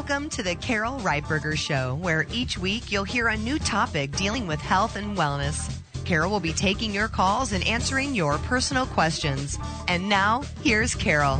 Welcome to the Carol Reitberger Show, where each week you'll hear a new topic dealing with health and wellness. Carol will be taking your calls and answering your personal questions. And now, here's Carol.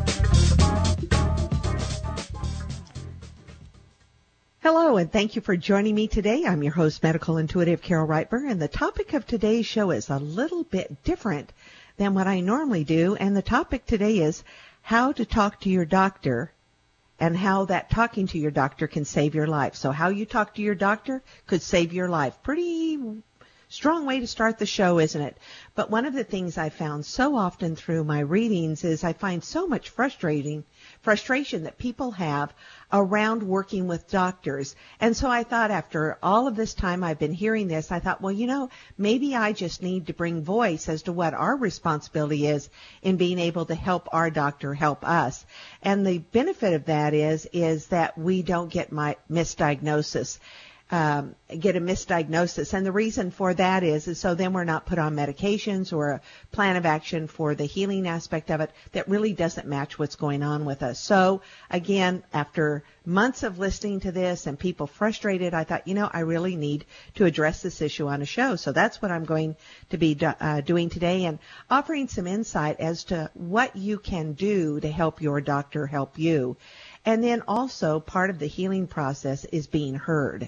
Hello, and thank you for joining me today. I'm your host, Medical Intuitive Carol Reitberger, and the topic of today's show is a little bit different than what I normally do. And the topic today is how to talk to your doctor and how that talking to your doctor can save your life. So how you talk to your doctor could save your life. Pretty strong way to start the show, isn't it? But one of the things I found so often through my readings is I find so much frustration that people have around working with doctors. And so I thought, after all of this time I've been hearing this, I thought, well, maybe I just need to bring voice as to what our responsibility is in being able to help our doctor help us. And the benefit of that is that we don't get misdiagnosis. Get a misdiagnosis. And the reason for that is so then we're not put on medications or a plan of action for the healing aspect of it that really doesn't match what's going on with us. So again, after months of listening to this and people frustrated, I thought, I really need to address this issue on a show. So that's what I'm going to be doing today, and offering some insight as to what you can do to help your doctor help you. And then also part of the healing process is being heard.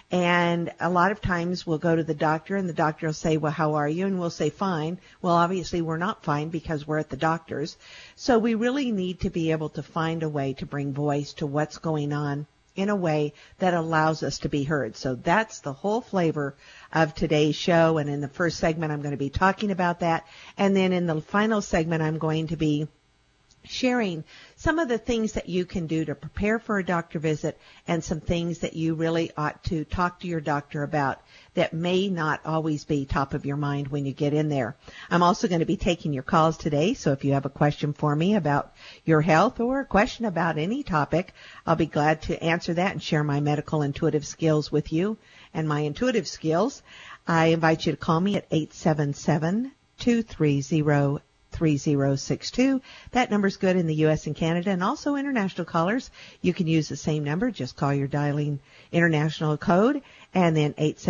And a lot of times we'll go to the doctor and the doctor will say, well, how are you? And we'll say, fine. Well, obviously we're not fine because we're at the doctor's. So we really need to be able to find a way to bring voice to what's going on in a way that allows us to be heard. So that's the whole flavor of today's show. And in the first segment, I'm going to be talking about that. And then in the final segment, I'm going to be sharing some of the things that you can do to prepare for a doctor visit and some things that you really ought to talk to your doctor about that may not always be top of your mind when you get in there. I'm also going to be taking your calls today, so if you have a question for me about your health or a question about any topic, I'll be glad to answer that and share my medical intuitive skills with you and my intuitive skills. I invite you to call me at 877-230-3062. That number's good in the U.S. and Canada, and also international callers. You can use the same number. Just call your dialing international code, and then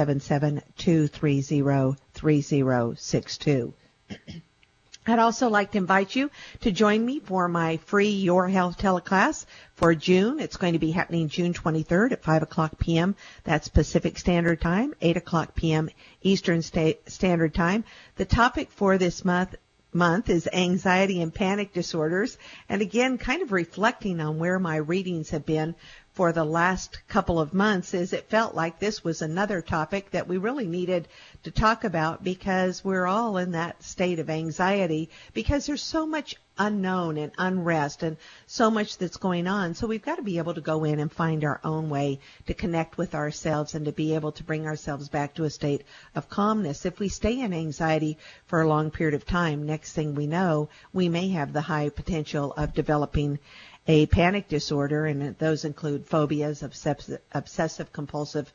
877-230-3062. I'd also like to invite you to join me for my free Your Health teleclass for June. It's going to be happening June 23rd at 5 o'clock p.m. That's Pacific Standard Time, 8 o'clock p.m. Eastern Standard Time. The topic for this month is anxiety and panic disorders. And again, kind of reflecting on where my readings have been for the last couple of months, is it felt like this was another topic that we really needed to talk about, because we're all in that state of anxiety because there's so much unknown and unrest and so much that's going on. So we've got to be able to go in and find our own way to connect with ourselves and to be able to bring ourselves back to a state of calmness. If we stay in anxiety for a long period of time, next thing we know, we may have the high potential of developing a panic disorder, and those include phobias, obsessive compulsive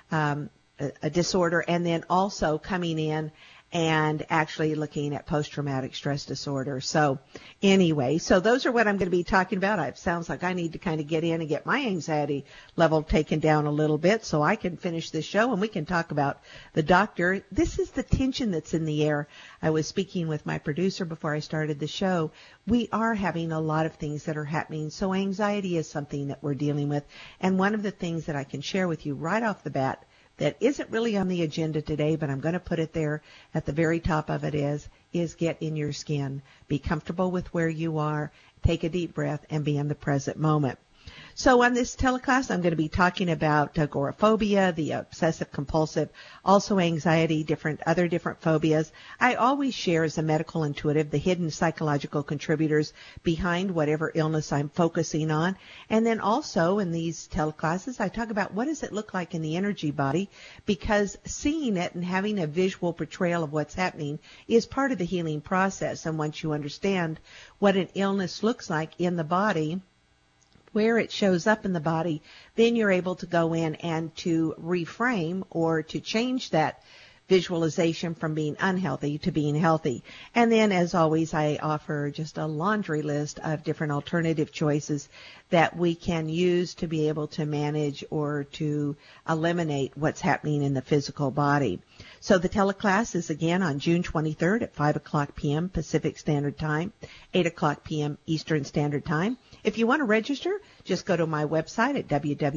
a disorder, and then also coming in and actually looking at post-traumatic stress disorder. So anyway, so those are what I'm going to be talking about. It sounds like I need to kind of get in and get my anxiety level taken down a little bit so I can finish this show and we can talk about the doctor. This is the tension that's in the air. I was speaking with my producer before I started the show. We are having a lot of things that are happening, so anxiety is something that we're dealing with. And one of the things that I can share with you right off the bat that isn't really on the agenda today, but I'm going to put it there at the very top of it is get in your skin. Be comfortable with where you are. Take a deep breath and be in the present moment. So on this teleclass, I'm going to be talking about agoraphobia, the obsessive compulsive, also anxiety, other different phobias. I always share as a medical intuitive the hidden psychological contributors behind whatever illness I'm focusing on. And then also in these teleclasses, I talk about what does it look like in the energy body, because seeing it and having a visual portrayal of what's happening is part of the healing process. And once you understand what an illness looks like in the body, where it shows up in the body, then you're able to go in and to reframe or to change that visualization from being unhealthy to being healthy. And then, as always, I offer just a laundry list of different alternative choices that we can use to be able to manage or to eliminate what's happening in the physical body. So the teleclass is again on June 23rd at 5 o'clock p.m. Pacific Standard Time, 8 o'clock p.m. Eastern Standard Time. If you want to register, just go to my website at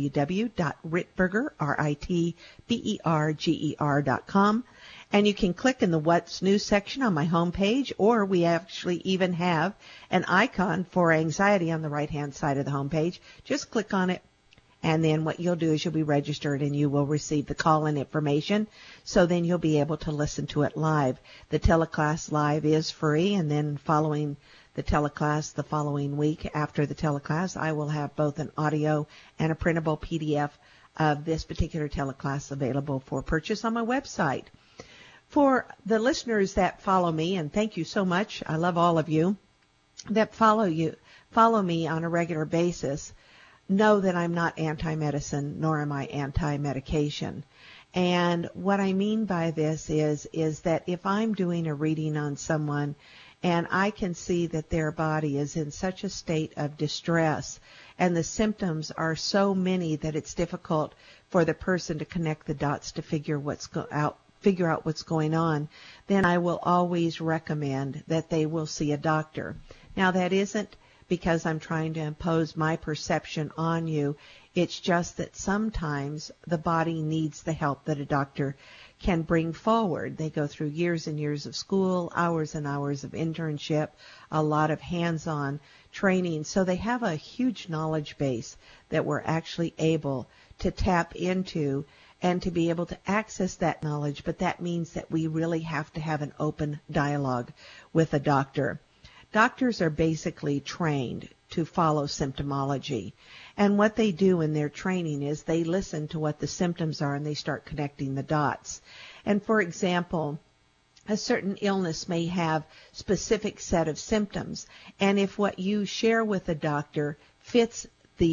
www.ritberger.com, and you can click in the What's New section on my homepage, or we actually even have an icon for anxiety on the right-hand side of the homepage. Just click on it, and then what you'll do is you'll be registered and you will receive the call-in information, so then you'll be able to listen to it live. The teleclass live is free, and then following the teleclass the following week after the teleclass, I will have both an audio and a printable PDF of this particular teleclass available for purchase on my website. For the listeners that follow me, and thank you so much, I love all of you that follow me on a regular basis, know that I'm not anti-medicine, nor am I anti-medication. And what I mean by this is that if I'm doing a reading on someone and I can see that their body is in such a state of distress and the symptoms are so many that it's difficult for the person to connect the dots to figure out what's going on, then I will always recommend that they will see a doctor. Now, that isn't because I'm trying to impose my perception on you. It's just that sometimes the body needs the help that a doctor can bring forward. They go through years and years of school, hours and hours of internship, a lot of hands-on training. So they have a huge knowledge base that we're actually able to tap into and to be able to access that knowledge. But that means that we really have to have an open dialogue with a doctor. Doctors are basically trained to follow symptomology. And what they do in their training is they listen to what the symptoms are and they start connecting the dots. And for example, a certain illness may have specific set of symptoms. And if what you share with the doctor fits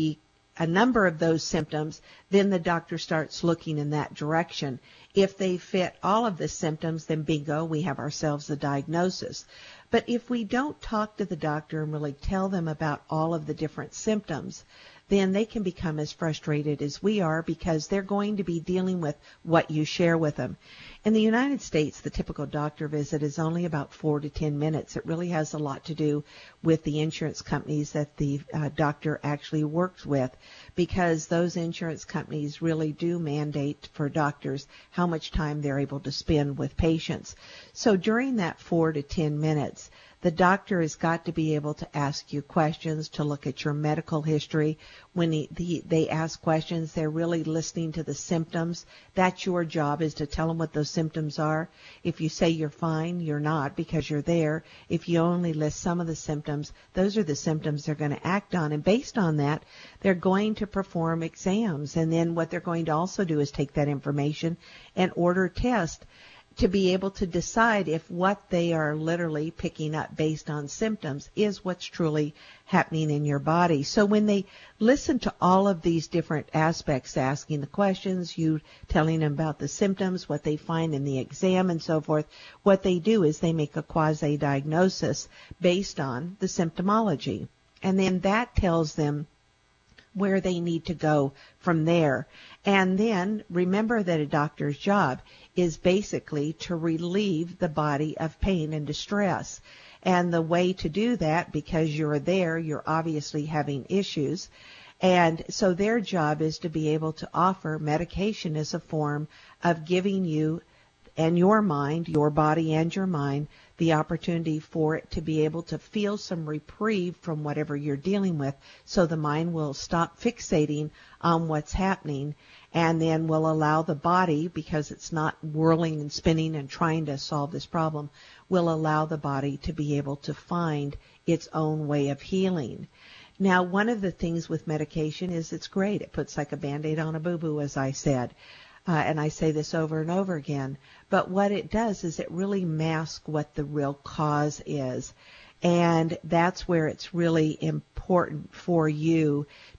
a number of those symptoms, then the doctor starts looking in that direction. If they fit all of the symptoms, then bingo, we have ourselves a diagnosis. But if we don't talk to the doctor and really tell them about all of the different symptoms, then they can become as frustrated as we are because they're going to be dealing with what you share with them. In the United States, the typical doctor visit is only about 4 to 10 minutes. It really has a lot to do with the insurance companies that the doctor actually works with, because those insurance companies really do mandate for doctors how much time they're able to spend with patients. So during that 4 to 10 minutes, the doctor has got to be able to ask you questions, to look at your medical history. When they ask questions, they're really listening to the symptoms. That's your job, is to tell them what those symptoms are. If you say you're fine, you're not, because you're there. If you only list some of the symptoms, those are the symptoms they're going to act on. And based on that, they're going to perform exams. And then what they're going to also do is take that information and order tests to be able to decide if what they are literally picking up based on symptoms is what's truly happening in your body. So when they listen to all of these different aspects, asking the questions, you telling them about the symptoms, what they find in the exam and so forth, what they do is they make a quasi-diagnosis based on the symptomology. And then that tells them where they need to go from there. And then remember that a doctor's job is basically to relieve the body of pain and distress. And the way to do that, because you're there, you're obviously having issues. And so their job is to be able to offer medication as a form of giving you and your mind, your body and your mind, the opportunity for it to be able to feel some reprieve from whatever you're dealing with, so the mind will stop fixating on what's happening and then will allow the body, because it's not whirling and spinning and trying to solve this problem, will allow the body to be able to find its own way of healing. Now, one of the things with medication is it's great. It puts like a Band-Aid on a boo-boo, as I said. And I say this over and over again. But what it does is it really masks what the real cause is. And that's where it's really important for you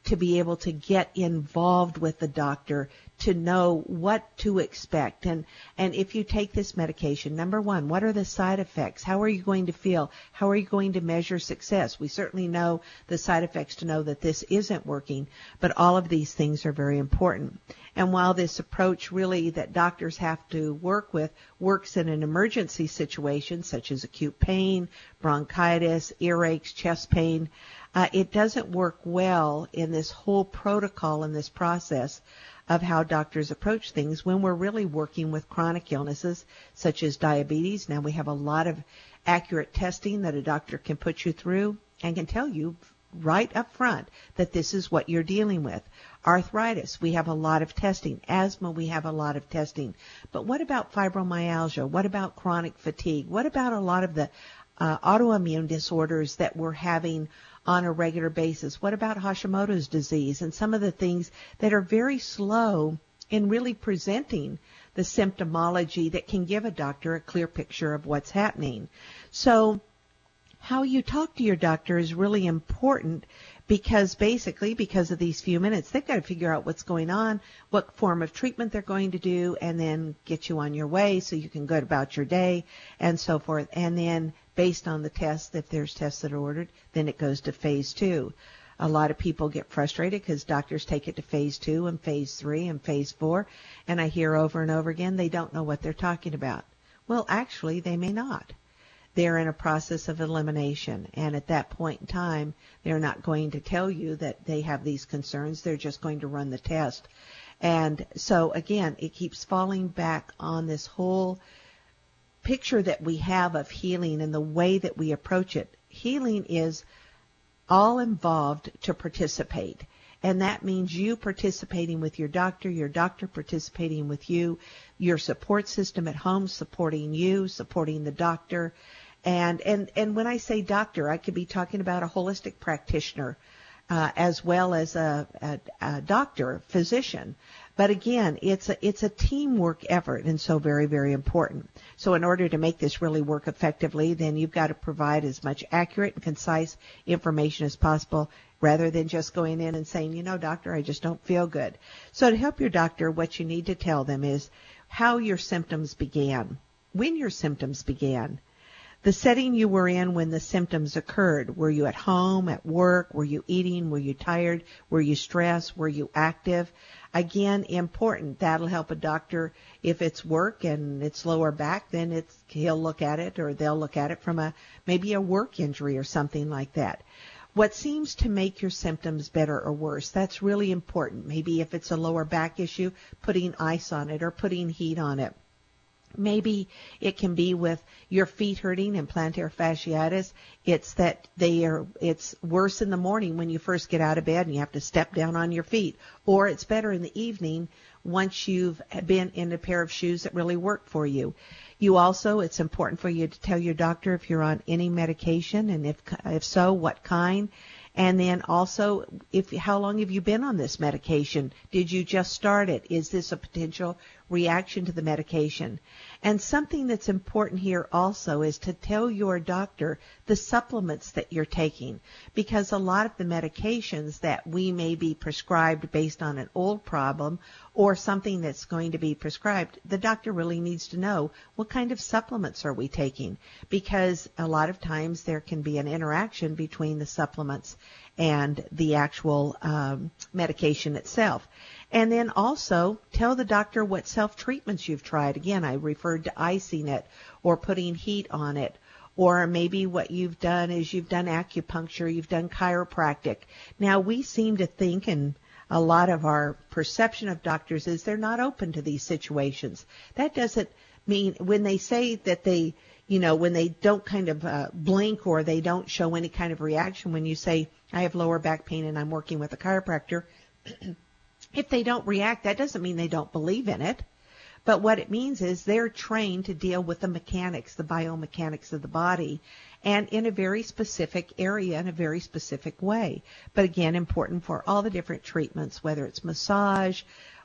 to be able to get involved with the doctor, to know what to expect. And if you take this medication, number one, what are the side effects? How are you going to feel? How are you going to measure success? We certainly know the side effects to know that this isn't working, but all of these things are very important. And while this approach really that doctors have to work with works in an emergency situation, such as acute pain, bronchitis, earaches, chest pain, it doesn't work well in this whole protocol and this process of how doctors approach things when we're really working with chronic illnesses such as diabetes. Now we have a lot of accurate testing that a doctor can put you through and can tell you right up front that this is what you're dealing with. Arthritis, we have a lot of testing. Asthma, we have a lot of testing. But what about fibromyalgia? What about chronic fatigue? What about a lot of the autoimmune disorders that we're having on a regular basis? What about Hashimoto's disease and some of the things that are very slow in really presenting the symptomology that can give a doctor a clear picture of what's happening? So how you talk to your doctor is really important, because basically, because of these few minutes, they've got to figure out what's going on, what form of treatment they're going to do, and then get you on your way so you can go about your day and so forth. And then based on the tests, if there's tests that are ordered, then it goes to phase 2. A lot of people get frustrated because doctors take it to phase 2 and phase 3 and phase 4, and I hear over and over again they don't know what they're talking about. Well, actually, they may not. They're in a process of elimination, and at that point in time, they're not going to tell you that they have these concerns. They're just going to run the test. And so, again, it keeps falling back on this whole picture that we have of healing and the way that we approach it. Healing is all involved to participate, and that means you participating with your doctor participating with you, your support system at home supporting you, supporting the doctor. And when I say doctor, I could be talking about a holistic practitioner as well as a doctor, physician. But again, it's a teamwork effort, and so very, very important. So in order to make this really work effectively, then you've got to provide as much accurate and concise information as possible, rather than just going in and saying, you know, doctor, I just don't feel good. So to help your doctor, what you need to tell them is how your symptoms began, when your symptoms began, the setting you were in when the symptoms occurred. Were you at home, at work? Were you eating? Were you tired? Were you stressed? Were you active? Again, important. That'll help a doctor. If it's work and it's lower back, then he'll look at it, or they'll look at it from maybe a work injury or something like that. What seems to make your symptoms better or worse, that's really important. Maybe if it's a lower back issue, putting ice on it or putting heat on it. Maybe it can be with your feet hurting and plantar fasciitis. It's that it's worse in the morning when you first get out of bed and you have to step down on your feet. Or it's better in the evening once you've been in a pair of shoes that really work for you. It's important for you to tell your doctor if you're on any medication, and if so, what kind. And then also, how long have you been on this medication? Did you just start it? Is this a potential reaction to the medication? And something that's important here also is to tell your doctor the supplements that you're taking, because a lot of the medications that we may be prescribed based on an old problem or something that's going to be prescribed, the doctor really needs to know what kind of supplements are we taking, because a lot of times there can be an interaction between the supplements and the actual medication itself. And then also tell the doctor what self-treatments you've tried. Again, I referred to icing it or putting heat on it. Or maybe what you've done is you've done acupuncture, you've done chiropractic. Now, we seem to think, and a lot of our perception of doctors is they're not open to these situations. That doesn't mean when they say that they, when they don't kind of blink or they don't show any kind of reaction when you say, I have lower back pain and I'm working with a chiropractor, if they don't react, that doesn't mean they don't believe in it. But what it means is they're trained to deal with the mechanics, the biomechanics of the body, and in a very specific area, in a very specific way. But again, important for all the different treatments, whether it's massage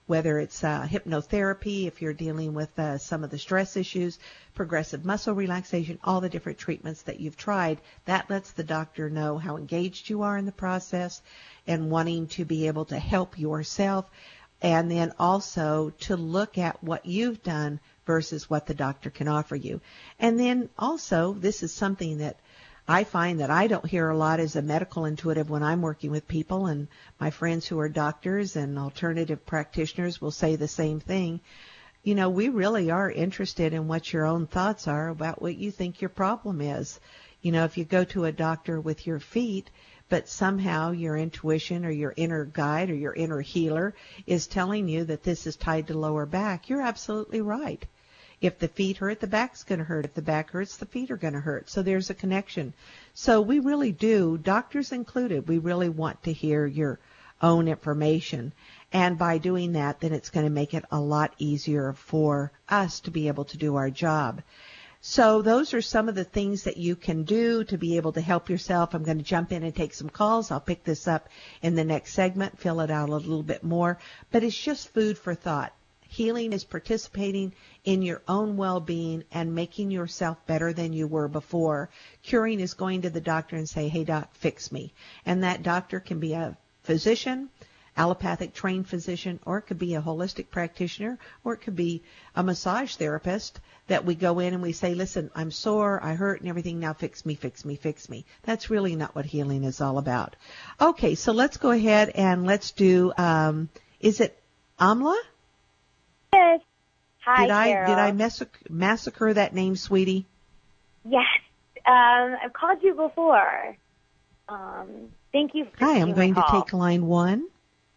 whether it's hypnotherapy, if you're dealing with some of the stress issues, progressive muscle relaxation, all the different treatments that you've tried. That lets the doctor know how engaged you are in the process and wanting to be able to help yourself, and then also to look at what you've done versus what the doctor can offer you. And then also, this is something that I find that I don't hear a lot as a medical intuitive when I'm working with people, and my friends who are doctors and alternative practitioners will say the same thing. You know, we really are interested in what your own thoughts are about what you think your problem is. You know, if you go to a doctor with your feet, but somehow your intuition or your inner guide or your inner healer is telling you that this is tied to lower back, you're absolutely right. If the feet hurt, the back's going to hurt. If the back hurts, the feet are going to hurt. So there's a connection. So we really do, doctors included, we really want to hear your own information. And by doing that, then it's going to make it a lot easier for us to be able to do our job. So those are some of the things that you can do to be able to help yourself. I'm going to jump in and take some calls. I'll pick this up in the next segment, fill it out a little bit more. But it's just food for thought. Healing is participating in your own well-being and making yourself better than you were before. Curing is going to the doctor and say, hey, doc, fix me. And that doctor can be a physician, allopathic trained physician, or it could be a holistic practitioner, or it could be a massage therapist that we go in and we say, listen, I'm sore, I hurt and everything, now fix me, fix me, fix me. That's really not what healing is all about. Okay, so let's go ahead and let's do, is it Amla? Yes. Hi, Carol. Did I massacre that name, sweetie? Yes. I've called you before. Thank you for Hi, I'm going to take line 1.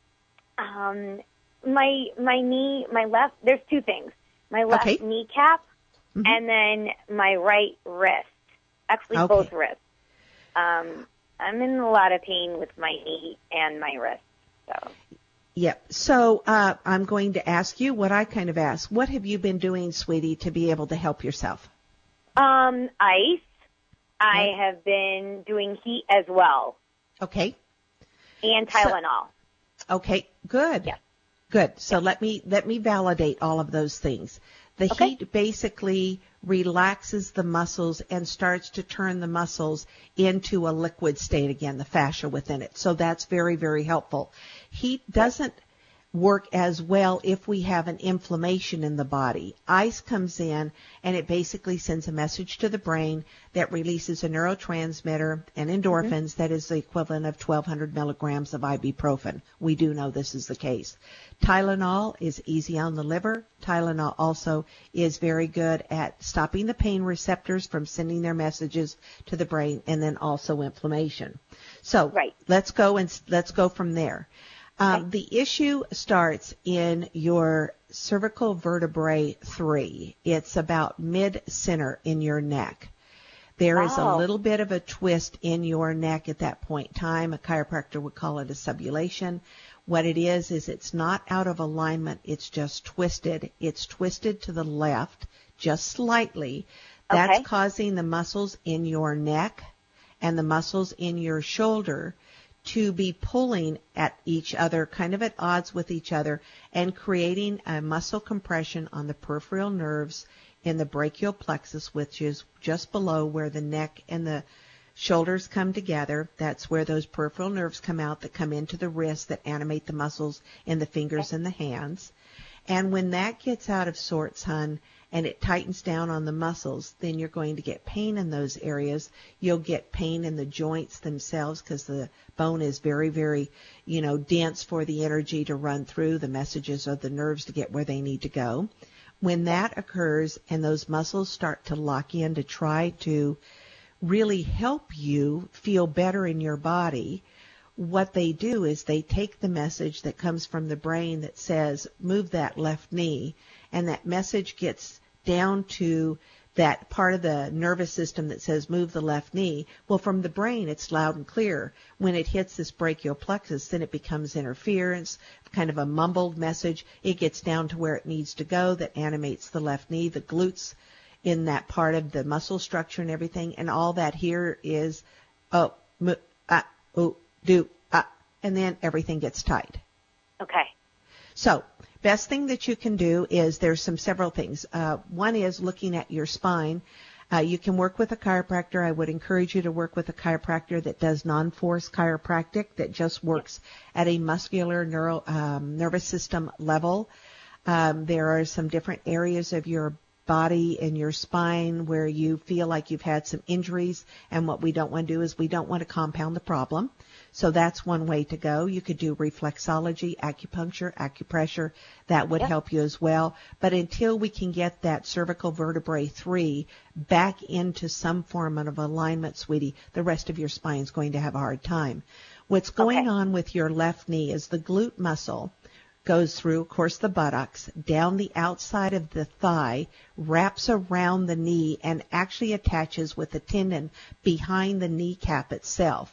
My knee, my left, there's two things. My left kneecap and then my right wrist. Actually, both wrists. I'm in a lot of pain with my knee and my wrist. So. Yep. So I'm going to ask you what I kind of asked. What have you been doing, sweetie, to be able to help yourself? Ice. I have been doing heat as well. Okay. And Tylenol. Okay. Good. Yes. Good. So let me validate all of those things. The heat basically relaxes the muscles and starts to turn the muscles into a liquid state again, the fascia within it. So that's very, very helpful. Heat doesn't work as well if we have an inflammation in the body. Ice comes in and it basically sends a message to the brain that releases a neurotransmitter and endorphins that is the equivalent of 1,200 milligrams of ibuprofen. We do know this is the case. Tylenol is easy on the liver. Tylenol also is very good at stopping the pain receptors from sending their messages to the brain, and then also inflammation. So let's go from there. The issue starts in your cervical vertebrae 3. It's about mid-center in your neck. There is a little bit of a twist in your neck at that point in time. A chiropractor would call it a subluxation. What it is it's not out of alignment. It's just twisted. It's twisted to the left just slightly. That's causing the muscles in your neck and the muscles in your shoulder to be pulling at each other, kind of at odds with each other, and creating a muscle compression on the peripheral nerves in the brachial plexus, which is just below where the neck and the shoulders come together. That's where those peripheral nerves come out that come into the wrists that animate the muscles in the fingers and the hands. And when that gets out of sorts, hon, and it tightens down on the muscles, then you're going to get pain in those areas. You'll get pain in the joints themselves because the bone is very, very, dense for the energy to run through, the messages of the nerves to get where they need to go. When that occurs and those muscles start to lock in to try to really help you feel better in your body, what they do is they take the message that comes from the brain that says, move that left knee, and that message gets down to that part of the nervous system that says, move the left knee. Well, from the brain, it's loud and clear. When it hits this brachial plexus, then it becomes interference, kind of a mumbled message. It gets down to where it needs to go that animates the left knee, the glutes in that part of the muscle structure and everything. And all that here is, and then everything gets tight. Okay. So Best thing that you can do is there's several things. One is looking at your spine. You can work with a chiropractor. I would encourage you to work with a chiropractor that does non-force chiropractic, that just works at a muscular nervous system level. There are some different areas of your body and your spine where you feel like you've had some injuries, and what we don't want to do is we don't want to compound the problem. So that's one way to go. You could do reflexology, acupuncture, acupressure. That would help you as well. But until we can get that cervical vertebrae 3 back into some form of alignment, sweetie, the rest of your spine is going to have a hard time. What's going on with your left knee is the glute muscle goes through, of course, the buttocks, down the outside of the thigh, wraps around the knee, and actually attaches with the tendon behind the kneecap itself.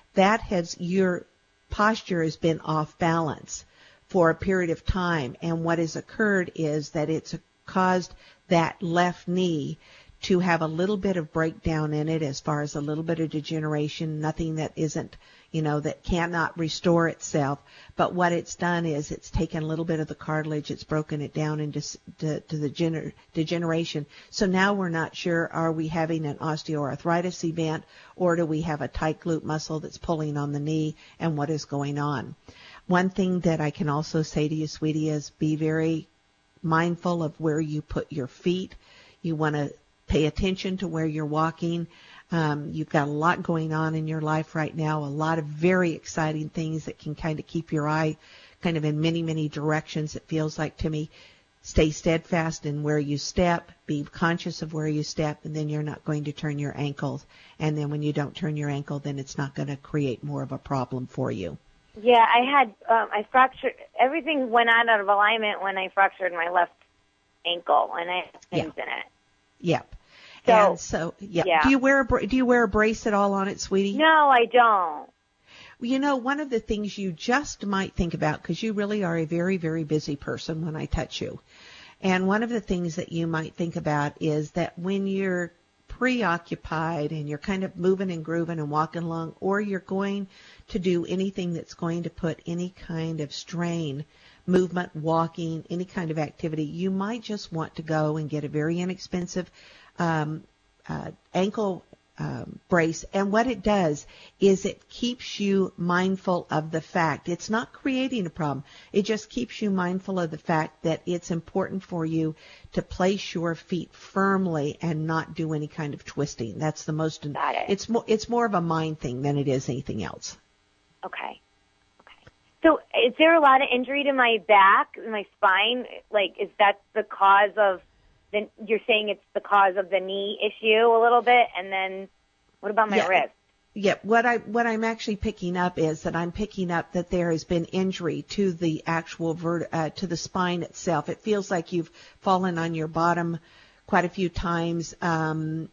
Your posture has been off balance for a period of time, and what has occurred is that it's caused that left knee to have a little bit of breakdown in it as far as a little bit of degeneration, nothing that isn't, that cannot restore itself. But what it's done is it's taken a little bit of the cartilage, it's broken it down into to the degeneration. So now we're not sure, are we having an osteoarthritis event, or do we have a tight glute muscle that's pulling on the knee, and what is going on? One thing that I can also say to you, sweetie, is be very mindful of where you put your feet. You want to pay attention to where you're walking. You've got a lot going on in your life right now, a lot of very exciting things that can kind of keep your eye kind of in many, many directions, it feels like to me. Stay steadfast in where you step, be conscious of where you step, and then you're not going to turn your ankles. And then when you don't turn your ankle, then it's not going to create more of a problem for you. Yeah, I fractured, everything went out of alignment when I fractured my left ankle, and I have pins in it. Yep. So, Do you wear a brace at all on it, sweetie? No, I don't. Well, one of the things you just might think about, because you really are a very, very busy person when I touch you, and one of the things that you might think about is that when you're preoccupied and you're kind of moving and grooving and walking along, or you're going to do anything that's going to put any kind of strain, movement, walking, any kind of activity, you might just want to go and get a very inexpensive ankle brace. And what it does is it keeps you mindful of the fact, it's not creating a problem, it just keeps you mindful of the fact that it's important for you to place your feet firmly and not do any kind of twisting. That's the most, it's more of a mind thing than it is anything else. Okay. So is there a lot of injury to my back, my spine? Like, is that the cause of you're saying it's the cause of the knee issue a little bit, and then what about my wrist? Yeah, what I'm actually picking up is that I'm picking up that there has been injury to the actual to the spine itself. It feels like you've fallen on your bottom quite a few times. I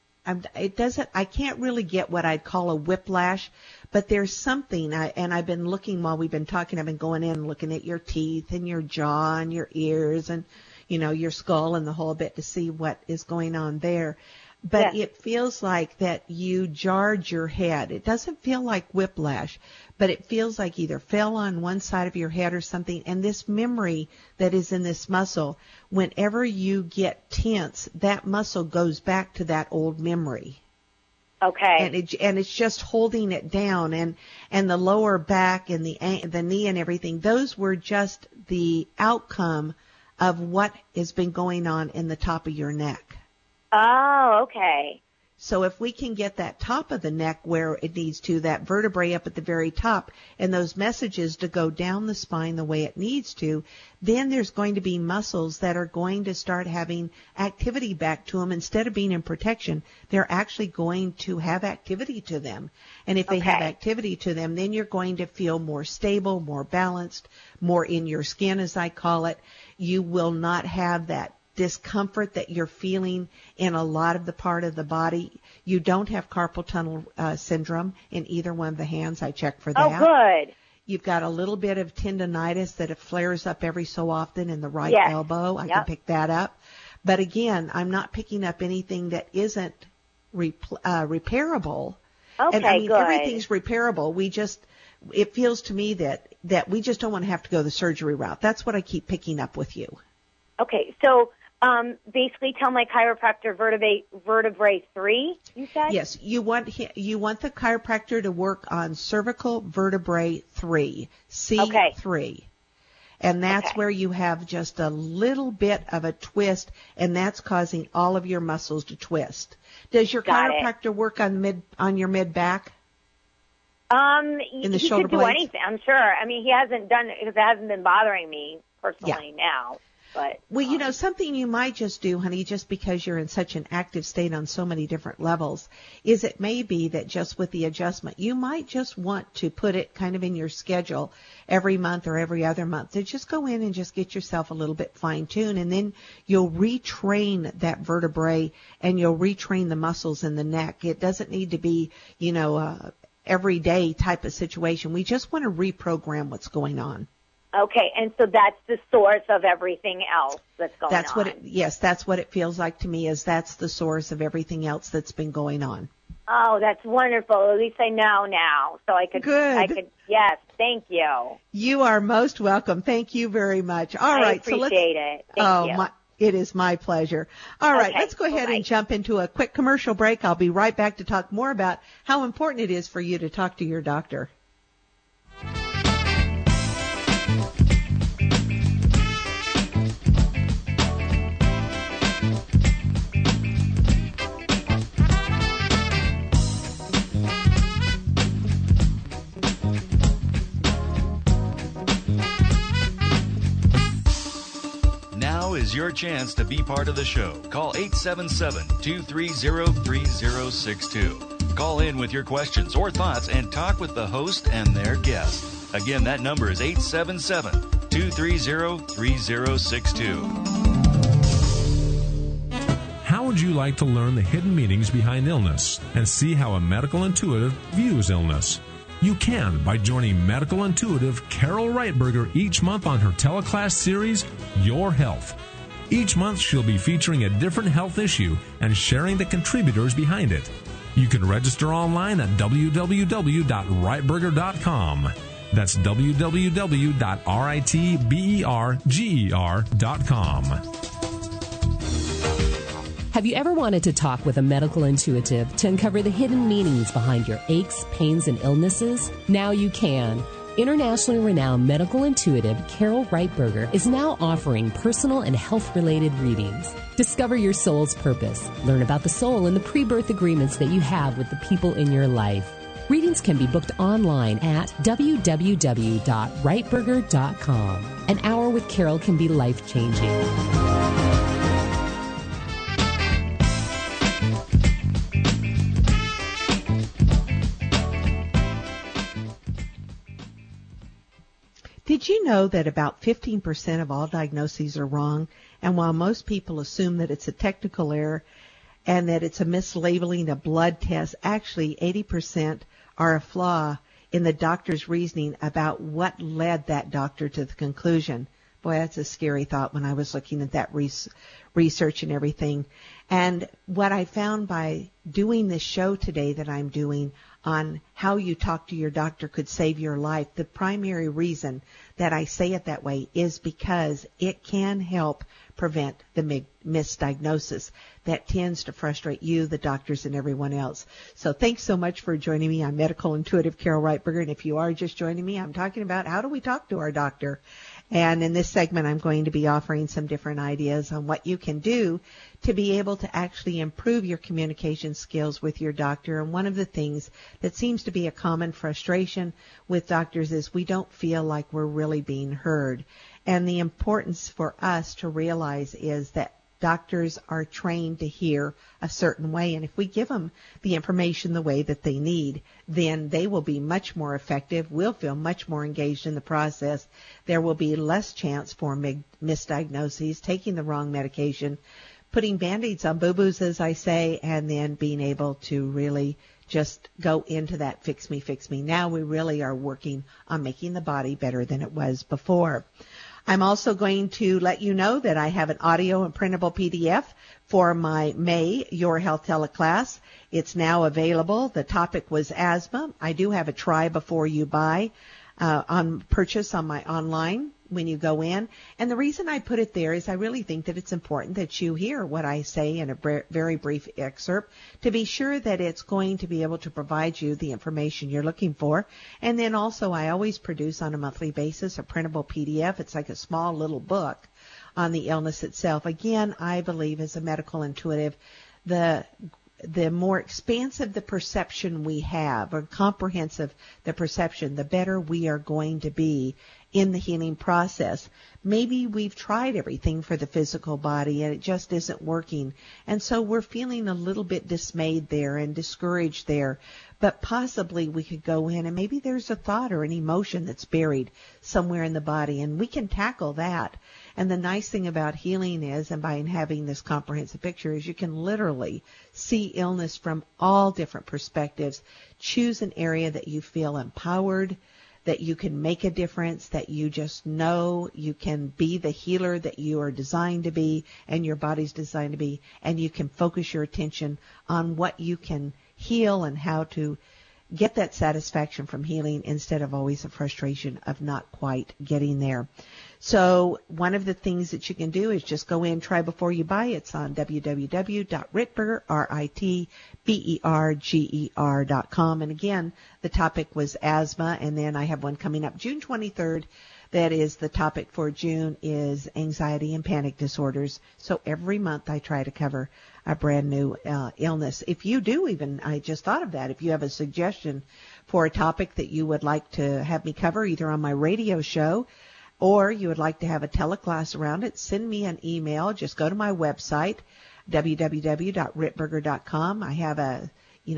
can't really get what I'd call a whiplash, but there's something, and I've been looking while we've been talking, I've been going in and looking at your teeth and your jaw and your ears and your skull and the whole bit to see what is going on there. But it feels like that you jarred your head. It doesn't feel like whiplash, but it feels like either fell on one side of your head or something. And this memory that is in this muscle, whenever you get tense, that muscle goes back to that old memory. Okay. And it's just holding it down, and the lower back and the knee and everything, those were just the outcome of what has been going on in the top of your neck. Oh, okay. So if we can get that top of the neck where it needs to, that vertebrae up at the very top, and those messages to go down the spine the way it needs to, then there's going to be muscles that are going to start having activity back to them. Instead of being in protection, they're actually going to have activity to them. And if they have activity to them, then you're going to feel more stable, more balanced, more in your skin, as I call it. You will not have that discomfort that you're feeling in a lot of the part of the body. You don't have carpal tunnel syndrome in either one of the hands. I checked for that. Oh, good. You've got a little bit of tendonitis that it flares up every so often in the right elbow. I can pick that up. But again, I'm not picking up anything that isn't repairable. Okay, and I mean, good. Everything's repairable. It feels to me that that we just don't want to have to go the surgery route. That's what I keep picking up with you. Okay, so basically tell my chiropractor vertebrae 3, you said? Yes, you want the chiropractor to work on cervical vertebrae 3, C3. Okay. And that's where you have just a little bit of a twist, and that's causing all of your muscles to twist. Does your chiropractor work on your mid back? In the shoulder could do blades? Anything, I'm sure. I mean, he hasn't done it because it hasn't been bothering me personally now. But well, something you might just do, honey, just because you're in such an active state on so many different levels, is it may be that just with the adjustment, you might just want to put it kind of in your schedule every month or every other month to just go in and just get yourself a little bit fine-tuned, and then you'll retrain that vertebrae and you'll retrain the muscles in the neck. It doesn't need to be, everyday type of situation. We just want to reprogram what's going on. Okay, and so that's the source of everything else that's going on. That's what it feels like to me, is that's the source of everything else that's been going on. Oh, that's wonderful. At least I know now. So I could, yes, thank you. You are most welcome. Thank you very much. All right. I appreciate it. Thank you. It is my pleasure. All right, let's go ahead and jump into a quick commercial break. I'll be right back to talk more about how important it is for you to talk to your doctor. Is your chance to be part of the show. Call 877-230-3062. Call in with your questions or thoughts and talk with the host and their guest. Again, that number is 877-230-3062. How would you like to learn the hidden meanings behind illness and see how a medical intuitive views illness? You can by joining medical intuitive Carol Reitberger each month on her teleclass series, Your Health. Each month, she'll be featuring a different health issue and sharing the contributors behind it. You can register online at www.reitberger.com. That's www.ritberger.com. Have you ever wanted to talk with a medical intuitive to uncover the hidden meanings behind your aches, pains, and illnesses? Now you can. Internationally renowned medical intuitive Carol Reitberger is now offering personal and health-related readings. Discover your soul's purpose. Learn about the soul and the pre-birth agreements that you have with the people in your life. Readings can be booked online at www.reitberger.com. An hour with Carol can be life-changing. Did you know that about 15% of all diagnoses are wrong? And while most people assume that it's a technical error and that it's a mislabeling of blood tests, actually 80% are a flaw in the doctor's reasoning about what led that doctor to the conclusion. Boy, that's a scary thought when I was looking at that research and everything. And what I found by doing this show today that I'm doing on how you talk to your doctor could save your life, the primary reason that I say it that way is because it can help prevent the misdiagnosis that tends to frustrate you, the doctors, and everyone else. So thanks so much for joining me. I'm medical intuitive Carol Reitberger, and if you are just joining me, I'm talking about how do we talk to our doctor. And in this segment, I'm going to be offering some different ideas on what you can do to be able to actually improve your communication skills with your doctor. And one of the things that seems to be a common frustration with doctors is we don't feel like we're really being heard. And the importance for us to realize is that doctors are trained to hear a certain way, and if we give them the information the way that they need, then they will be much more effective. We'll feel much more engaged in the process. There will be less chance for misdiagnoses, taking the wrong medication, putting Band-Aids on boo-boos, as I say, and then being able to really just go into that fix me. Now we really are working on making the body better than it was before. I'm also going to let you know that I have an audio and printable PDF for my May Your Health teleclass. It's now available. The topic was asthma. I do have a try before you buy on purchase on my online when you go in. And the reason I put it there is I really think that it's important that you hear what I say in a very brief excerpt to be sure that it's going to be able to provide you the information you're looking for. And then also I always produce on a monthly basis a printable PDF. It's like a small little book on the illness itself. Again, I believe as a medical intuitive, the more expansive the perception we have, or comprehensive the perception, the better we are going to be in the healing process. Maybe we've tried everything for the physical body and it just isn't working. And so we're feeling a little bit dismayed there and discouraged there. But possibly we could go in and maybe there's a thought or an emotion that's buried somewhere in the body, and we can tackle that. And the nice thing about healing is, and by having this comprehensive picture, is you can literally see illness from all different perspectives. Choose an area that you feel empowered, that you can make a difference, that you just know you can be the healer that you are designed to be and your body's designed to be, and you can focus your attention on what you can heal and how to get that satisfaction from healing instead of always a frustration of not quite getting there. So one of the things that you can do is just go in, try before you buy. It's on www.ritberger.com. And again, the topic was asthma, and then I have one coming up June 23rd. That is the topic for June is anxiety and panic disorders. So every month I try to cover a brand new illness. If you do even, I just thought of that, if you have a suggestion for a topic that you would like to have me cover either on my radio show or you would like to have a teleclass around it, send me an email. Just go to my website, www.ritberger.com. I have a,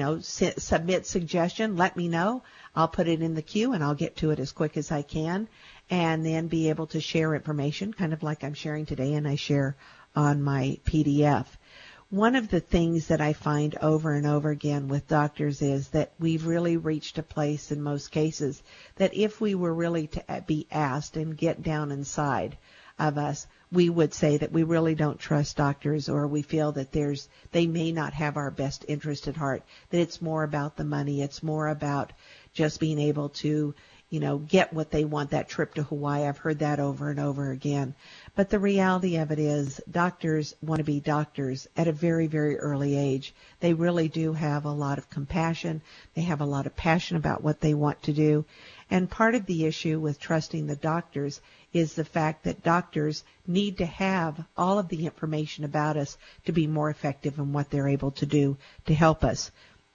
submit suggestion. Let me know. I'll put it in the queue and I'll get to it as quick as I can, and then be able to share information kind of like I'm sharing today and I share on my PDF. One of the things that I find over and over again with doctors is that we've really reached a place in most cases that if we were really to be asked and get down inside of us, we would say that we really don't trust doctors, or we feel that they may not have our best interest at heart, that it's more about the money, it's more about just being able to get what they want, that trip to Hawaii. I've heard that over and over again. But the reality of it is doctors want to be doctors at a very, very early age. They really do have a lot of compassion. They have a lot of passion about what they want to do. And part of the issue with trusting the doctors is the fact that doctors need to have all of the information about us to be more effective in what they're able to do to help us.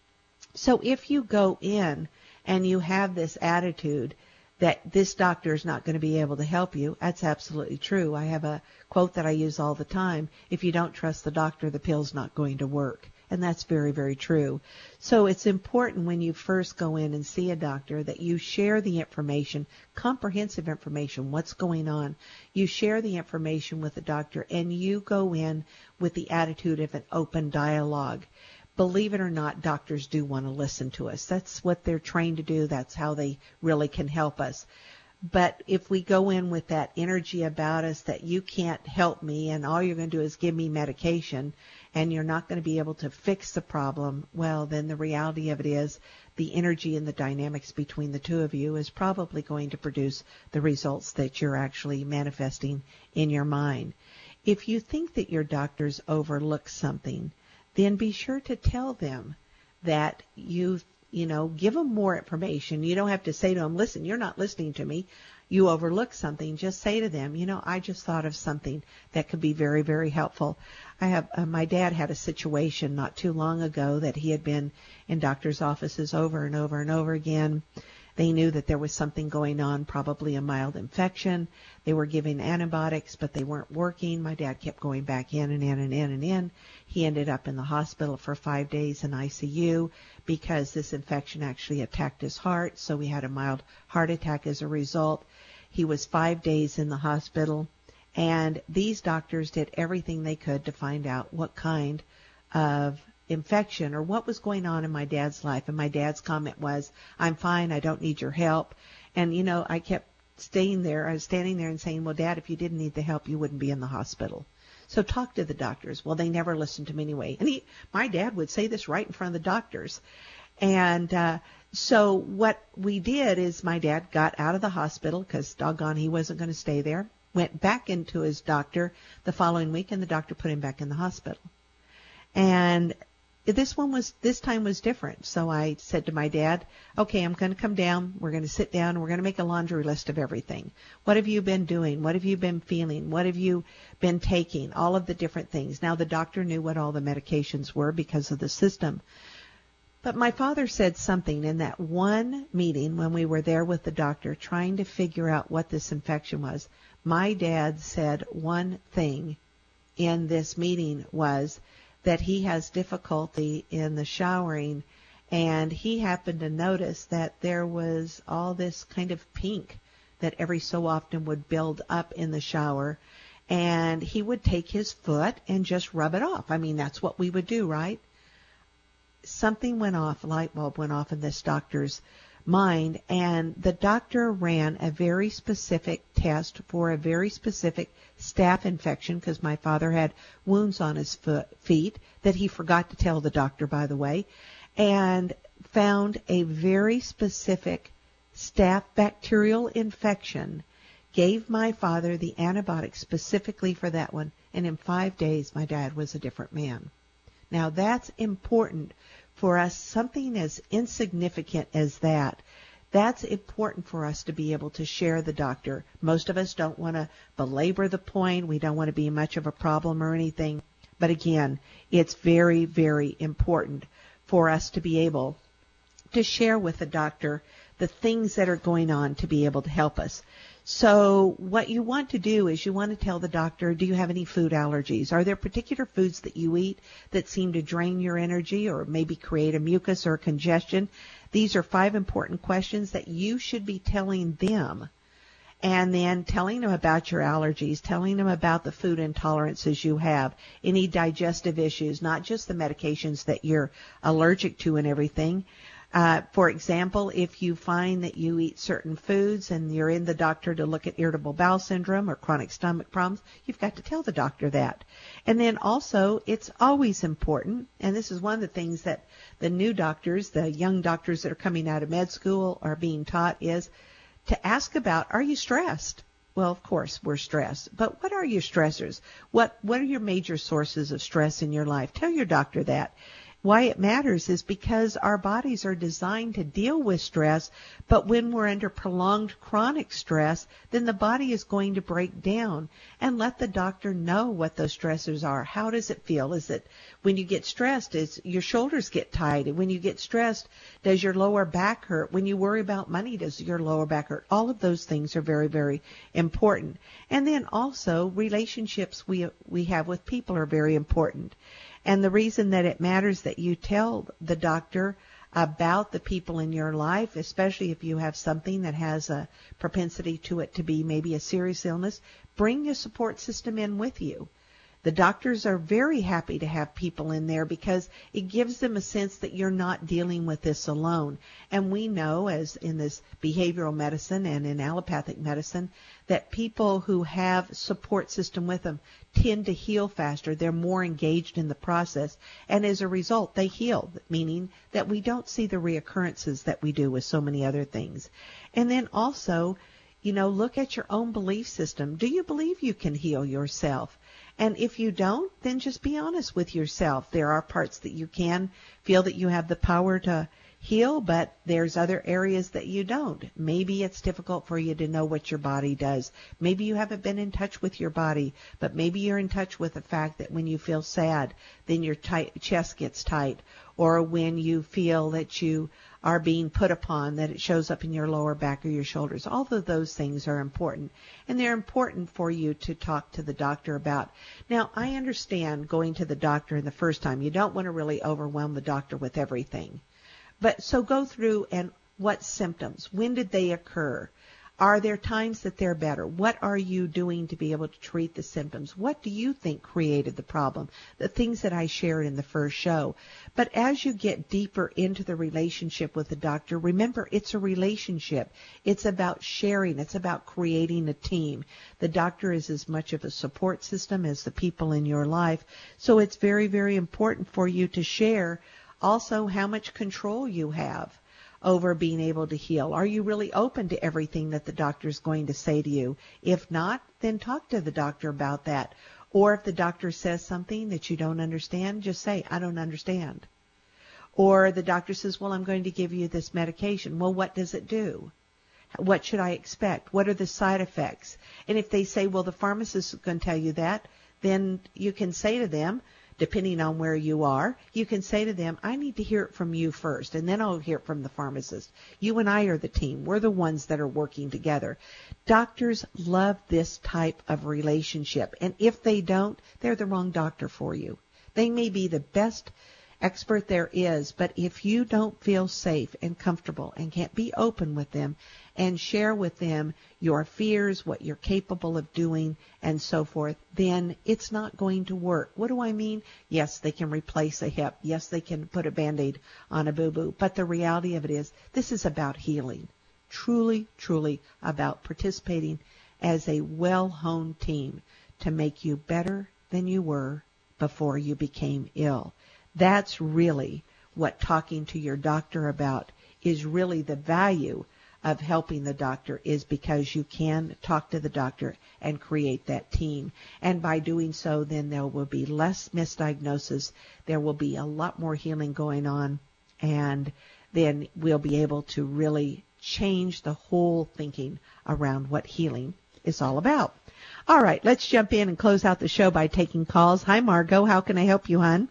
So if you go in and you have this attitude that this doctor is not going to be able to help you, that's absolutely true. I have a quote that I use all the time: if you don't trust the doctor, the pill's not going to work. And that's very, very true. So it's important when you first go in and see a doctor that you share the information, comprehensive information, what's going on. You share the information with the doctor and you go in with the attitude of an open dialogue. Believe it or not, doctors do want to listen to us. That's what they're trained to do. That's how they really can help us. But if we go in with that energy about us that you can't help me and all you're going to do is give me medication and you're not going to be able to fix the problem, well, then the reality of it is the energy and the dynamics between the two of you is probably going to produce the results that you're actually manifesting in your mind. If you think that your doctors overlook something, then be sure to tell them that give them more information. You don't have to say to them, listen, you're not listening to me. You overlooked something. Just say to them, I just thought of something that could be very, very helpful. My dad had a situation not too long ago that he had been in doctor's offices over and over and over again. They knew that there was something going on, probably a mild infection. They were giving antibiotics, but they weren't working. My dad kept going back in and in and in and in. He ended up in the hospital for 5 days in ICU because this infection actually attacked his heart, so he had a mild heart attack as a result. He was 5 days in the hospital, and these doctors did everything they could to find out what kind of infection or what was going on in my dad's life. And my dad's comment was, I'm fine, I don't need your help. And, I kept staying there. I was standing there and saying, well, Dad, if you didn't need the help, you wouldn't be in the hospital. So talk to the doctors. Well, they never listened to me anyway. And my dad would say this right in front of the doctors. And So what we did is my dad got out of the hospital because doggone he wasn't going to stay there, went back into his doctor the following week, and the doctor put him back in the hospital. And this time was different. So I said to my dad, okay, I'm going to come down. We're going to sit down. We're going to make a laundry list of everything. What have you been doing? What have you been feeling? What have you been taking? All of the different things. Now the doctor knew what all the medications were because of the system. But my father said something in that one meeting when we were there with the doctor trying to figure out what this infection was. My dad said one thing in this meeting was that he has difficulty in the showering, and he happened to notice that there was all this kind of pink that every so often would build up in the shower, and he would take his foot and just rub it off. I mean, that's what we would do, right? Something went off, a light bulb went off in this doctor's mind, and the doctor ran a very specific test for a very specific staph infection because my father had wounds on his feet that he forgot to tell the doctor, by the way, and found a very specific staph bacterial infection, gave my father the antibiotics specifically for that one, and in 5 days my dad was a different man. Now that's important for us, something as insignificant as that. That's important for us to be able to share the doctor. Most of us don't want to belabor the point. We don't want to be much of a problem or anything. But again, it's very, very important for us to be able to share with the doctor the things that are going on to be able to help us. So what you want to do is you want to tell the doctor, do you have any food allergies? Are there particular foods that you eat that seem to drain your energy or maybe create a mucus or congestion? These are 5 important questions that you should be telling them, and then telling them about your allergies, telling them about the food intolerances you have, any digestive issues, not just the medications that you're allergic to and everything. For example, if you find that you eat certain foods and you're in the doctor to look at irritable bowel syndrome or chronic stomach problems, you've got to tell the doctor that. And then also, it's always important, and this is one of the things that the new doctors, the young doctors that are coming out of med school are being taught, is to ask about, are you stressed? Well, of course, we're stressed. But what are your stressors? What are your major sources of stress in your life? Tell your doctor that. Why it matters is because our bodies are designed to deal with stress, but when we're under prolonged chronic stress, then the body is going to break down. And let the doctor know what those stressors are. How does it feel? Is it when you get stressed, is your shoulders get tight? When you get stressed, does your lower back hurt? When you worry about money, does your lower back hurt? All of those things are very, very important. And then also relationships we have with people are very important. And the reason that it matters that you tell the doctor about the people in your life, especially if you have something that has a propensity to it to be maybe a serious illness, bring your support system in with you. The doctors are very happy to have people in there because it gives them a sense that you're not dealing with this alone. And we know, as in this behavioral medicine and in allopathic medicine, that people who have support system with them tend to heal faster. They're more engaged in the process. And as a result, they heal, meaning that we don't see the reoccurrences that we do with so many other things. And then also, look at your own belief system. Do you believe you can heal yourself? And if you don't, then just be honest with yourself. There are parts that you can feel that you have the power to heal, but there's other areas that you don't. Maybe it's difficult for you to know what your body does. Maybe you haven't been in touch with your body, but maybe you're in touch with the fact that when you feel sad, then your chest gets tight, or when you feel that you are being put upon, that it shows up in your lower back or your shoulders. All of those things are important, and they're important for you to talk to the doctor about. Now, I understand going to the doctor the first time. You don't want to really overwhelm the doctor with everything. But so go through and what symptoms? When did they occur? Are there times that they're better? What are you doing to be able to treat the symptoms? What do you think created the problem? The things that I shared in the first show. But as you get deeper into the relationship with the doctor, remember it's a relationship. It's about sharing. It's about creating a team. The doctor is as much of a support system as the people in your life. So it's very, very important for you to share also how much control you have over being able to heal? Are you really open to everything that the doctor's going to say to you? If not, then talk to the doctor about that. Or if the doctor says something that you don't understand, just say, I don't understand. Or the doctor says, well, I'm going to give you this medication. Well, what does it do? What should I expect? What are the side effects? And if they say, well, the pharmacist is going to tell you that, then you can say to them, depending on where you are, you can say to them, I need to hear it from you first, and then I'll hear it from the pharmacist. You and I are the team. We're the ones that are working together. Doctors love this type of relationship, and if they don't, they're the wrong doctor for you. They may be the best expert there is, but if you don't feel safe and comfortable and can't be open with them and share with them your fears, what you're capable of doing, and so forth, then it's not going to work. What do I mean? Yes, they can replace a hip. Yes, they can put a Band-Aid on a boo-boo. But the reality of it is, this is about healing. Truly, truly about participating as a well-honed team to make you better than you were before you became ill. That's really what talking to your doctor about is really the value of helping the doctor, is because you can talk to the doctor and create that team. And by doing so, then there will be less misdiagnosis. There will be a lot more healing going on. And then we'll be able to really change the whole thinking around what healing is all about. All right, let's jump in and close out the show by taking calls. Hi, Margot. How can I help you, hon?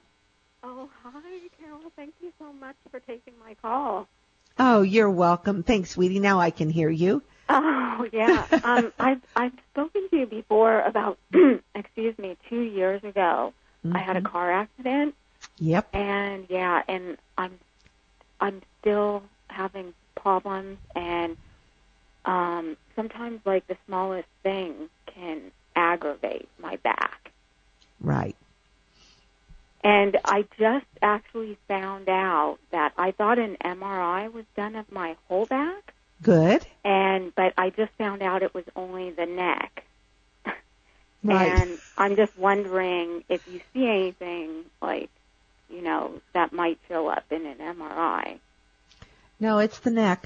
Thank you so much for taking my call. Oh, you're welcome. Thanks, sweetie. Now I can hear you. Oh, yeah. I've spoken to you before about, 2 years ago. Mm-hmm. I had a car accident. Yep. And and I'm still having problems, and sometimes like the smallest thing can aggravate my back. Right. And I just actually found out that I thought an MRI was done of my whole back. Good. But I just found out it was only the neck. Right. And I'm just wondering if you see anything like, that might show up in an MRI. No, it's the neck.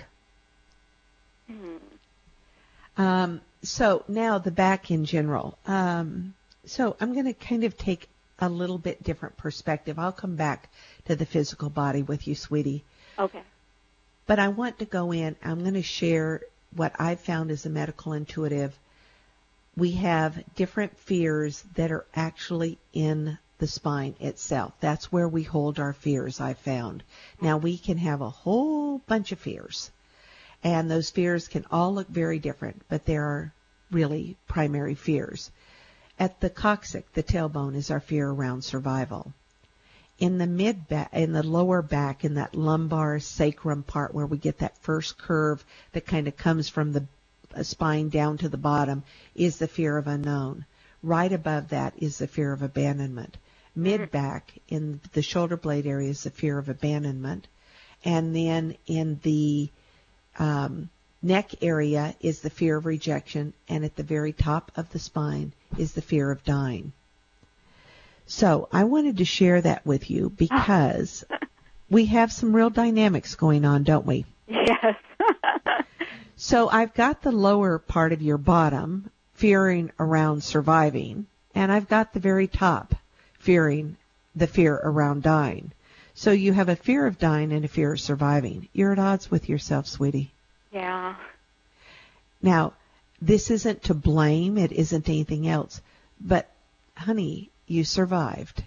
So now the back in general. So I'm going to kind of take a little bit different perspective. I'll come back to the physical body with you, sweetie. Okay. But I want to go in. I'm going to share what I've found as a medical intuitive. We have different fears that are actually in the spine itself. That's where we hold our fears, I've found. Now, we can have a whole bunch of fears, and those fears can all look very different, but there are really primary fears. At the coccyx, the tailbone, is our fear around survival. In the mid-back, in the lower back, in that lumbar sacrum part where we get that first curve that kind of comes from the spine down to the bottom, is the fear of unknown. Right above that is the fear of abandonment. Mid-back, in the shoulder blade area, is the fear of abandonment. And then in the neck area is the fear of rejection, and at the very top of the spine is the fear of dying. So I wanted to share that with you because we have some real dynamics going on, don't we? Yes. So I've got the lower part of your bottom fearing around surviving, and I've got the very top fearing the fear around dying. So you have a fear of dying and a fear of surviving. You're at odds with yourself, sweetie. Yeah. Now, this isn't to blame. It isn't anything else. But, honey, you survived.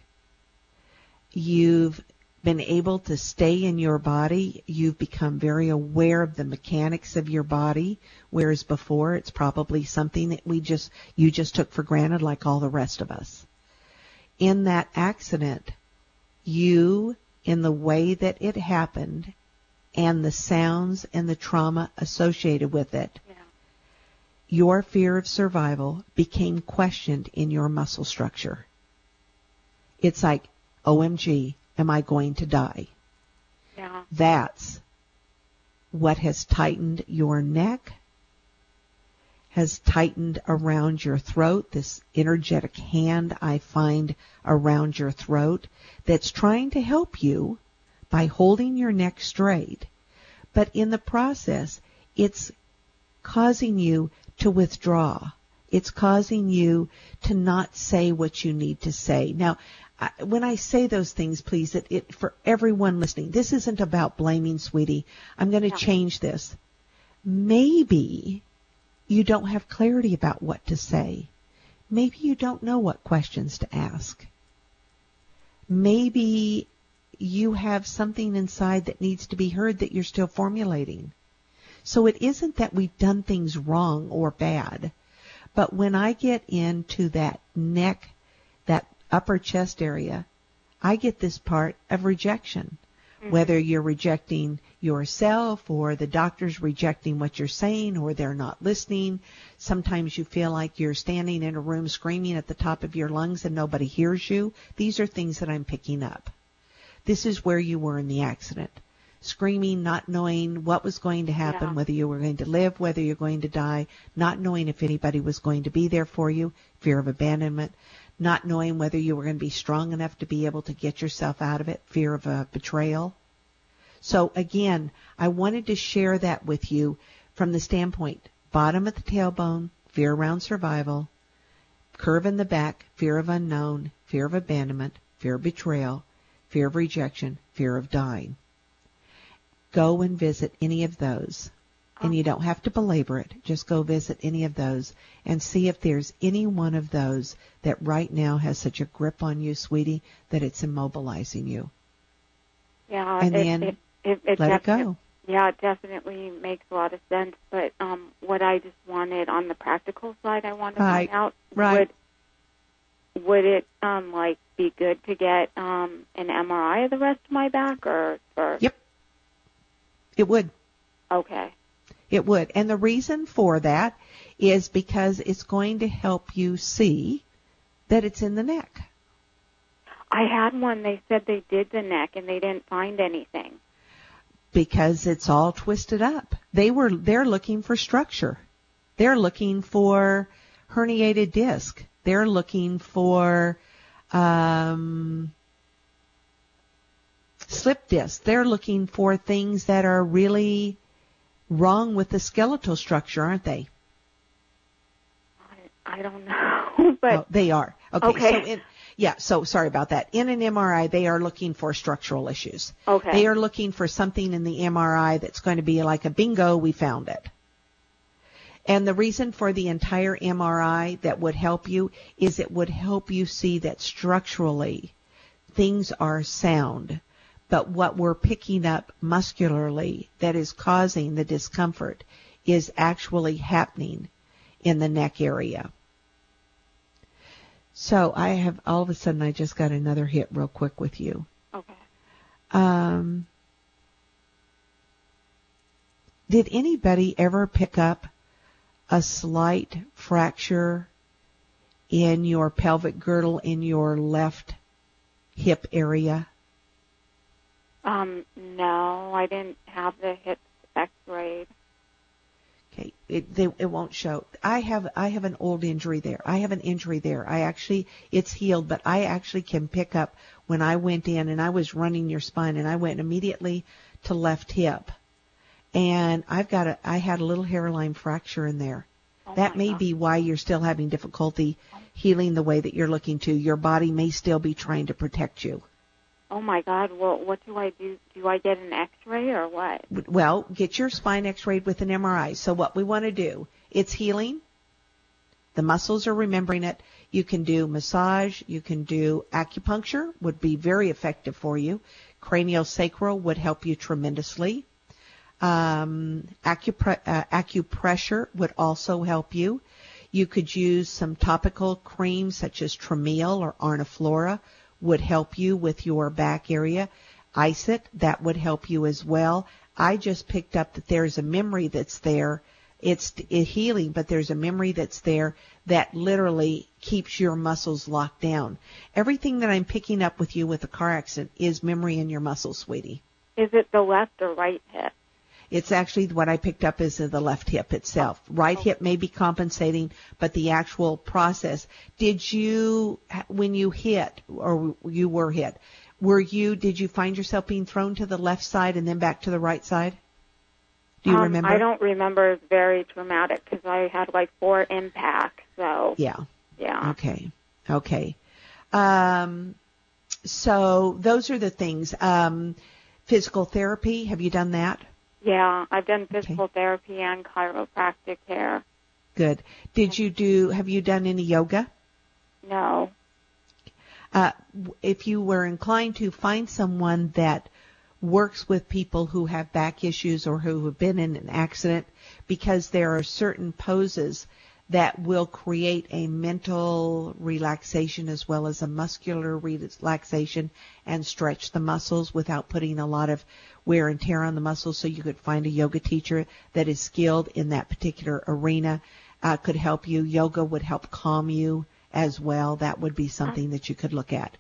You've been able to stay in your body. You've become very aware of the mechanics of your body, whereas before it's probably something that you just took for granted like all the rest of us. In that accident, you, in the way that it happened, and the sounds and the trauma associated with it, your fear of survival became questioned in your muscle structure. It's like, OMG, am I going to die? Yeah. That's what has tightened your neck, has tightened around your throat, this energetic hand I find around your throat that's trying to help you by holding your neck straight. But in the process, it's causing you to withdraw. It's causing you to not say what you need to say. Now, when I say those things, please, for everyone listening, this isn't about blaming, sweetie. I'm going to change this. Maybe you don't have clarity about what to say. Maybe you don't know what questions to ask. Maybe you have something inside that needs to be heard that you're still formulating. So it isn't that we've done things wrong or bad. But when I get into that neck, that upper chest area, I get this part of rejection. Mm-hmm. Whether you're rejecting yourself or the doctor's rejecting what you're saying or they're not listening. Sometimes you feel like you're standing in a room screaming at the top of your lungs and nobody hears you. These are things that I'm picking up. This is where you were in the accident. Screaming, not knowing what was going to happen, whether you were going to live, whether you're going to die, not knowing if anybody was going to be there for you, fear of abandonment, not knowing whether you were going to be strong enough to be able to get yourself out of it, fear of betrayal. So again, I wanted to share that with you from the standpoint, bottom of the tailbone, fear around survival, curve in the back, fear of unknown, fear of abandonment, fear of betrayal, fear of rejection, fear of dying. Go and visit any of those. And you don't have to belabor it. Just go visit any of those and see if there's any one of those that right now has such a grip on you, sweetie, that it's immobilizing you. Yeah, and then let it go. Yeah, it definitely makes a lot of sense. But what I just wanted on the practical side, I wanted to find out, would it be good to get an MRI of the rest of my back or? Yep. It would. Okay. It would. And the reason for that is because it's going to help you see that it's in the neck. I had one. They said they did the neck and they didn't find anything. Because it's all twisted up. They're looking for structure. They're looking for herniated disc. They're looking for slip disc. They're looking for things that are really wrong with the skeletal structure, aren't they? I don't know, but they are. Okay. So sorry about that. In an MRI, they are looking for structural issues. Okay. They are looking for something in the MRI that's going to be like a bingo, we found it. And the reason for the entire MRI that would help you is it would help you see that structurally things are sound. But what we're picking up muscularly that is causing the discomfort is actually happening in the neck area. So all of a sudden I just got another hit real quick with you. Okay. Did anybody ever pick up a slight fracture in your pelvic girdle in your left hip area? No, I didn't have the hips x-rayed. Okay, it won't show. I have an old injury there. I have an injury there. It's healed, but I actually can pick up when I went in and I was running your spine and I went immediately to left hip. And I had a little hairline fracture in there. Oh, that may be why you're still having difficulty healing the way that you're looking to. Your body may still be trying to protect you. Oh, my God. Well, what do I do? Do I get an x-ray or what? Well, get your spine x-rayed with an MRI. So what we want to do, it's healing. The muscles are remembering it. You can do massage. You can do acupuncture, would be very effective for you. Craniosacral would help you tremendously. Acupressure would also help you. You could use some topical creams such as Trameal or Arniflora would help you with your back area. Ice it, that would help you as well. I just picked up that there's a memory that's there. It's healing, but there's a memory that's there that literally keeps your muscles locked down. Everything that I'm picking up with you with the car accident is memory in your muscles, sweetie. Is it the left or right hip? It's actually what I picked up is the left hip itself. Right hip may be compensating, but the actual process. Did you, when you hit, or you were hit, did you find yourself being thrown to the left side and then back to the right side? Do you remember? I don't remember. It's very traumatic because I had like 4 impacts. So yeah. Okay. So those are the things. Physical therapy. Have you done that? Yeah, I've done physical therapy and chiropractic care. Good. Have you done any yoga? No. If you were inclined to, find someone that works with people who have back issues or who have been in an accident, because there are certain poses that will create a mental relaxation as well as a muscular relaxation and stretch the muscles without putting a lot of wear and tear on the muscles. So you could find a yoga teacher that is skilled in that particular arena, could help you. Yoga would help calm you as well. That would be something that you could look at.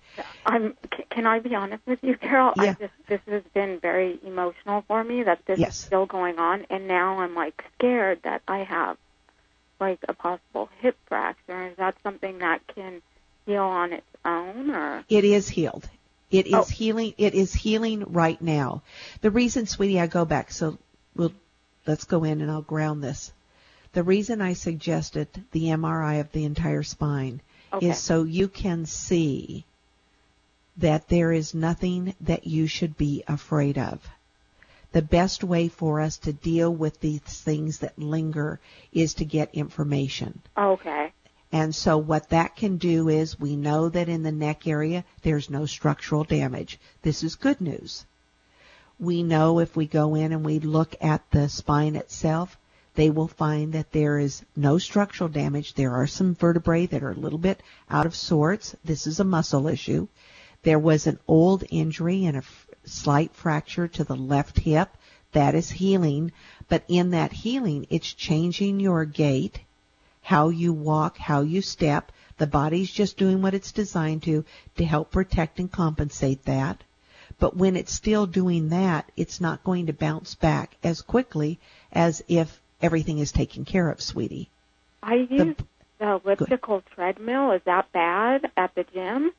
Can I be honest with you, Carol? Yeah. This has been very emotional for me that this is still going on, and now I'm like scared that I have like a possible hip fracture. Is that something that can heal on its own, or? It is healed. It is healing. It is healing right now. The reason, sweetie, I go back, so let's go in and I'll ground this. The reason I suggested the MRI of the entire spine is so you can see that there is nothing that you should be afraid of. The best way for us to deal with these things that linger is to get information. Okay. And so what that can do is we know that in the neck area there's no structural damage. This is good news. We know if we go in and we look at the spine itself, they will find that there is no structural damage. There are some vertebrae that are a little bit out of sorts. This is a muscle issue. There was an old injury and a slight fracture to the left hip. That is healing. But in that healing, it's changing your gait, how you walk, how you step. The body's just doing what it's designed to help protect and compensate that. But when it's still doing that, it's not going to bounce back as quickly as if everything is taken care of, sweetie. I use the elliptical treadmill. Is that bad at the gym?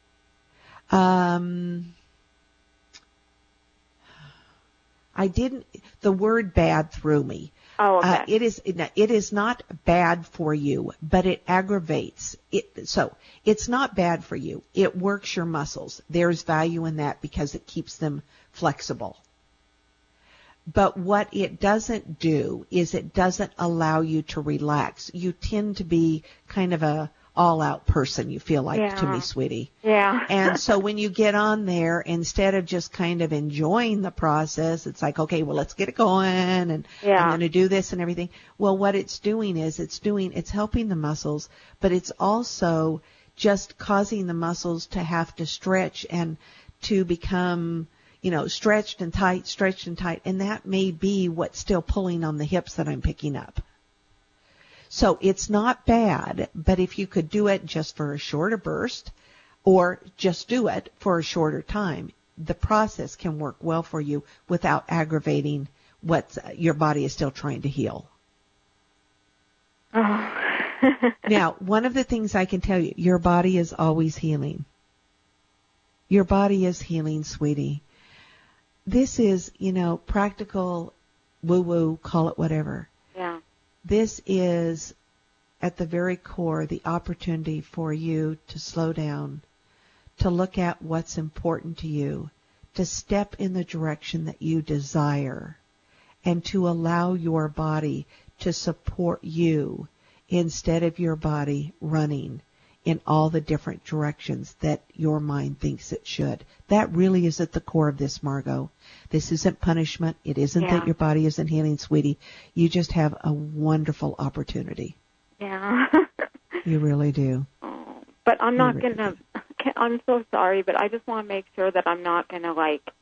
The word bad threw me. Oh, okay. It is not bad for you, but it aggravates it. So it's not bad for you. It works your muscles. There's value in that because it keeps them flexible. But what it doesn't do is it doesn't allow you to relax. You tend to be kind of a all-out person, you feel like, to me, sweetie. Yeah. And so when you get on there, instead of just kind of enjoying the process, it's like, okay, well, let's get it going, and I'm going to do this and everything. Well, what it's doing is it's helping the muscles, but it's also just causing the muscles to have to stretch and to become, stretched and tight, and that may be what's still pulling on the hips that I'm picking up. So it's not bad, but if you could do it just for a shorter burst or just do it for a shorter time, the process can work well for you without aggravating what your body is still trying to heal. Oh. Now, one of the things I can tell you, your body is always healing. Your body is healing, sweetie. This is, practical woo-woo, call it whatever. Yeah. This is, at the very core, the opportunity for you to slow down, to look at what's important to you, to step in the direction that you desire, and to allow your body to support you instead of your body running in all the different directions that your mind thinks it should. That really is at the core of this, Margot. This isn't punishment. It isn't that your body isn't healing, sweetie. You just have a wonderful opportunity. Yeah. You really do. Oh, but I'm not going to, I'm so sorry, but I just want to make sure that I'm not going to,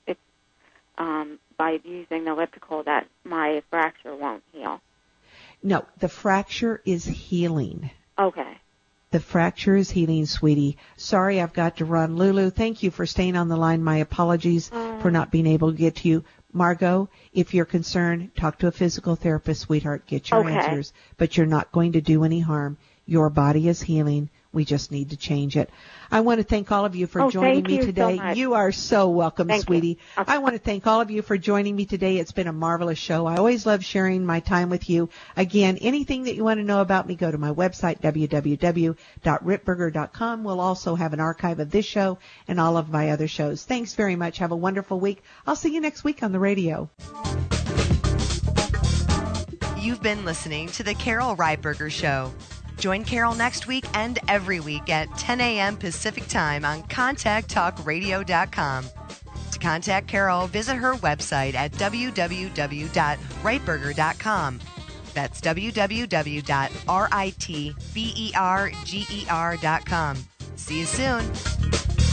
by using the elliptical, that my fracture won't heal. No, the fracture is healing. Okay. The fracture is healing, sweetie. Sorry, I've got to run. Lulu, thank you for staying on the line. My apologies for not being able to get to you. Margot, if you're concerned, talk to a physical therapist, sweetheart. Get your answers. But you're not going to do any harm. Your body is healing. We just need to change it. I want to thank all of you for joining me today. So you are so welcome, sweetie. Okay. I want to thank all of you for joining me today. It's been a marvelous show. I always love sharing my time with you. Again, anything that you want to know about me, go to my website, www.ritberger.com. We'll also have an archive of this show and all of my other shows. Thanks very much. Have a wonderful week. I'll see you next week on the radio. You've been listening to The Carol Reitberger Show. Join Carol next week and every week at 10 a.m. Pacific Time on ContactTalkRadio.com. To contact Carol, visit her website at www.reitberger.com. That's www.ritberger.com. See you soon.